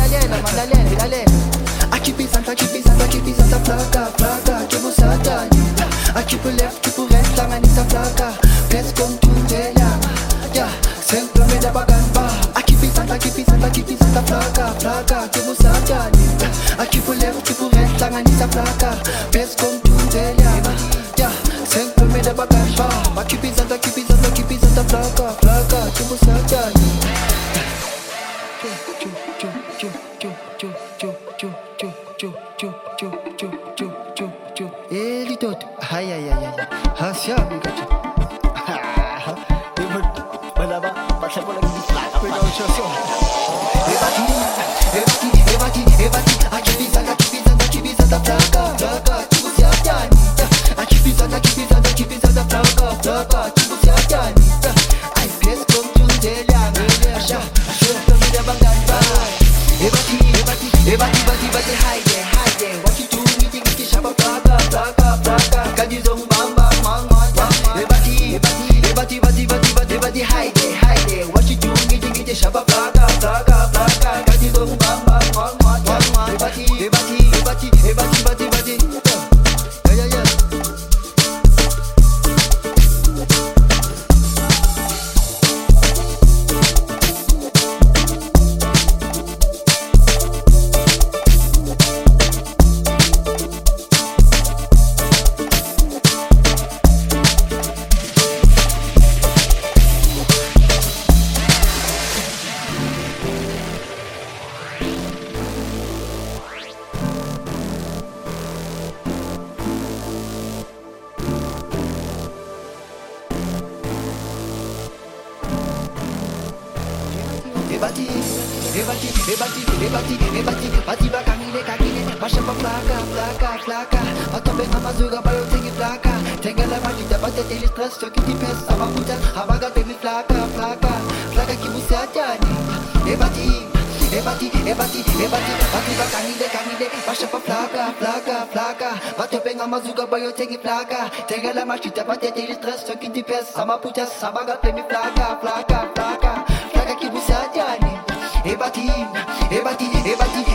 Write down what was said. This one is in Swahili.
lalela. Aqui pisando, placa, que busada. Aqui pro left, que pro right, langanisa placa. Pes com tundelha, sempre me dá bagamba. Aqui pisando, placa, que busada. Aqui pro left, que pro right, langanisa placa. Pes com tundelha, sempre me dá bagamba. Aqui pisando, placa, que busada. Ele todo, ai, hacia amiga. Malaba, passa por aqui de placa. Pegou o chão. Evati, aqui pisando, placa, tipo se atani. Aqui pisando, placa, tipo se atani. Ai, pes com tundelha, já, me dá baganda. Evati, hide. What you do, me think que chama placa. Cadizão, bamba, Evati, hide. What you do, me think que chama placa. Cadizão, bamba, Evati. Yeah. Bati bakangile, masha pa placa. Matobe amazuga bayo tengi placa. Tenga la magita, bate tele stress, so kiti pes, ama puta, abaga baby placa ki musatani. Bati bakangile, masha pa placa. Matobe amazuga bayo tengi placa. Tenga la magita, bate tele stress, so kiti pes, ama puta, abaga baby placa ki musatani. Ebati,